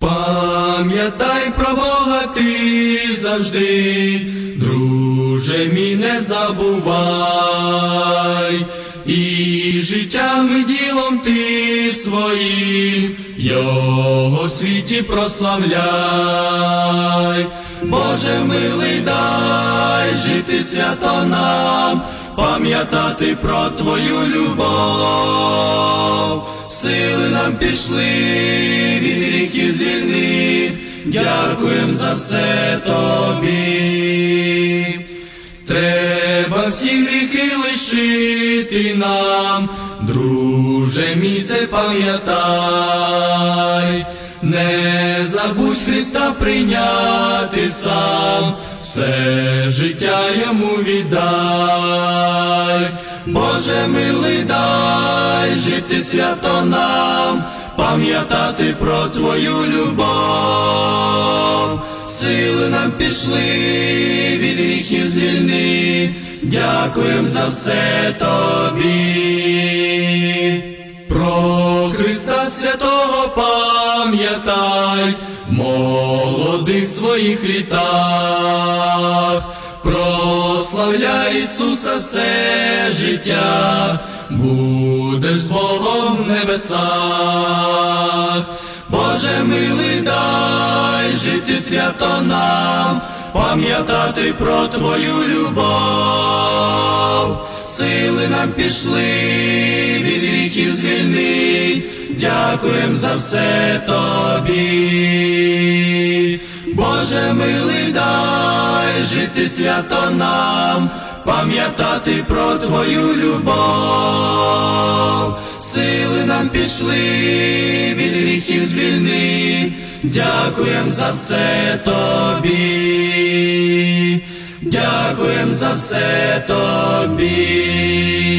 Пам'ятай про Бога ти завжди, друже мій, не забувай, і життям і ділом ти своїм Його в світі прославляй. Боже милий, дай жити свято нам, пам'ятати про Твою любов. Сили нам пішли, від гріхів звільни, дякуєм за все Тобі. Треба всі гріхи лишити нам, друже мій, це пам'ятай. Не забудь Христа прийняти сам, все життя Йому віддай. Боже милий, дай жити свято нам, пам'ятати про Твою любов. Сили нам пішли, від гріхів звільни, дякуєм за все Тобі. Про Христа святого пам'ятай в молодих своїх літах, прославляй Ісуса все життя, будеш з Богом в небесах. Боже милий, дай жити свято нам, пам'ятати про Твою любов. Сили нам пішли, від гріхів звільни, дякуєм за все Тобі. Боже милий, дай жити свято нам, пам'ятати про Твою любов. Сили нам пішли, від гріхів звільни, дякуєм за все Тобі. Дякуєм за все Тобі.